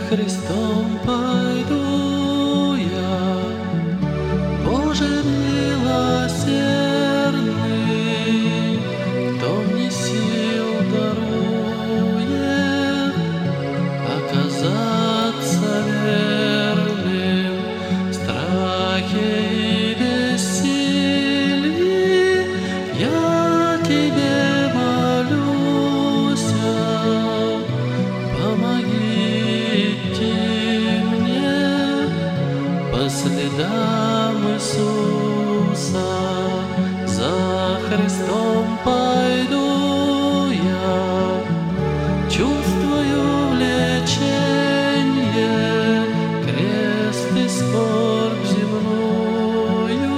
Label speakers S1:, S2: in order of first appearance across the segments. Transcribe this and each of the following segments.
S1: Христом пойду я, Боже милосердный, кто мне сил дарует оказаться верным в страхе и бессилии. Я Тебе молюсь, помогите мне по следам Иисуса. За Христом пойду я, чувствую влечение, крест и скорбь земную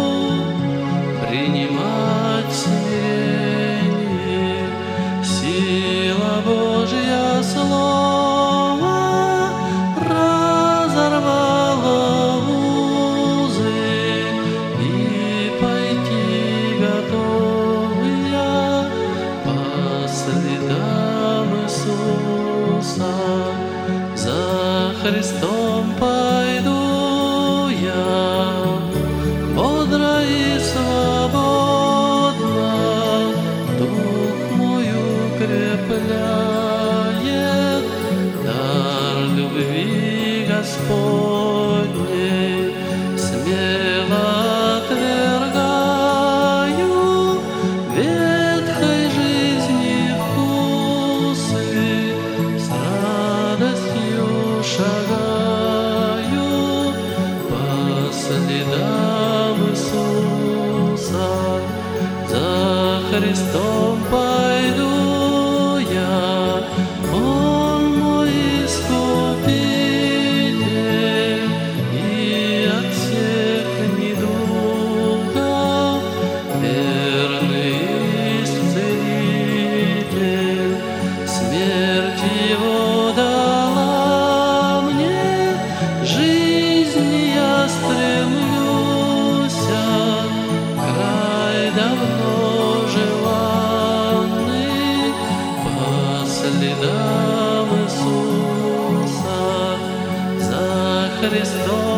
S1: принимать в смирении. Сила Божья слова разорвала узы, и пойти готов я по следам Иисуса. За Христом пойду я, бодро и свободно, дух мой укрепляет дар любви Господней. Смело отвергаю ветхой жизни вкусы, с радостью шагаю по следам Иисуса. За Христом пойду я, Он мой искупитель, и от всех недугов верный исцелитель. Смерть Его дала мне, жизни я стремлюсь, край давно желанный по следам Иисуса. За Христом